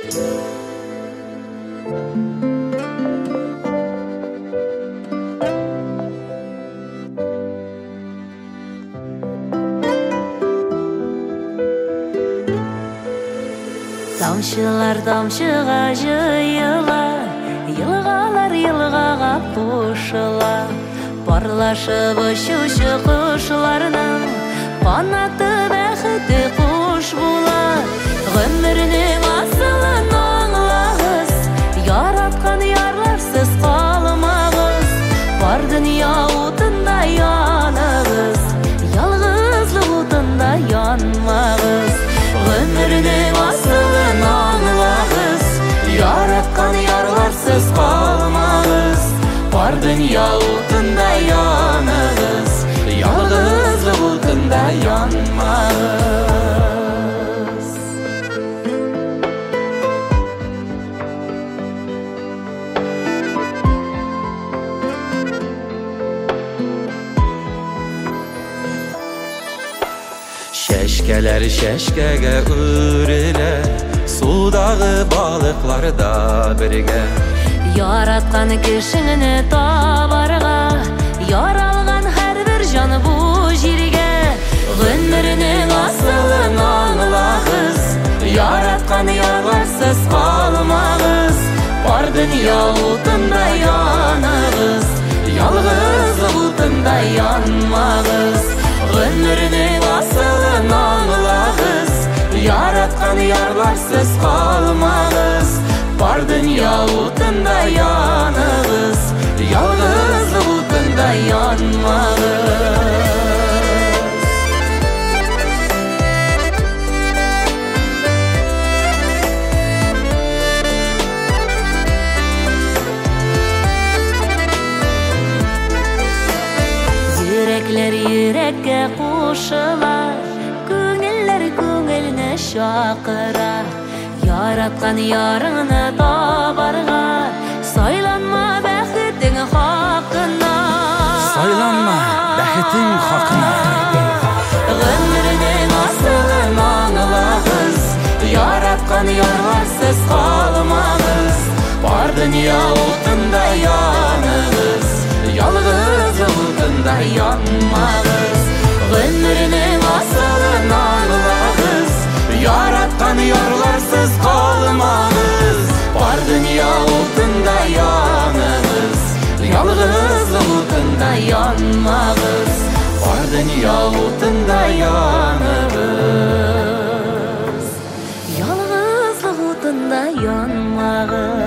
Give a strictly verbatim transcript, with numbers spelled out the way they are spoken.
Тамшылар тамшыға жыйыла, йылғалар йылғаға қошыла. Парлашып ұшушы құшларының қанаты бәхеті қош була. Ғөмірінің асылын аңлағыз, яратқан ярларсыз қалмағыз. Бар дүния отында янығыз, ялғызлық отында янмағыз. Ғөмірінің асылын аңлағыз, яратқан ярларсыз қалмағыз. Бар дүния отында янығыз, ялғызлық отында янмағыз. Шәшкәләр шәшкәгә үрелә, судағы балыклар да бергә. Яраткан кешеңне табарға, яралган һәрбер җан бу җиргә. Гомернең асылын аңлагыз, яраткан ярларсыз калмагыз. Бар дөнья утында янагыз, ялгыз утында янмагыз. Гомернең асылын аңлагыз, яраткан ярларсыз калмагыз. Бар дөнья утында янығыз, ялгыз утында янмагыз. Йөрәкләр йөрәккә кушыла, күңелләр күңелне чакыра. Яраткан ярыңны табарға, сайланма бәхетең хакына. Сайланма бәхетең хакына. Гомернең асылын аңлагыз, яраткан ярларсыз калмагыз. Бар дөнья утында янығыз, ялгыз утында янмагыз. Гомернең асылын аңлагыз, яраткан ярларсыз калмагыз. Бар дөнья утында янығыз, ялгыз утында янмагыз. Бар дөнья утында янығыз, ялгыз утында янмагыз.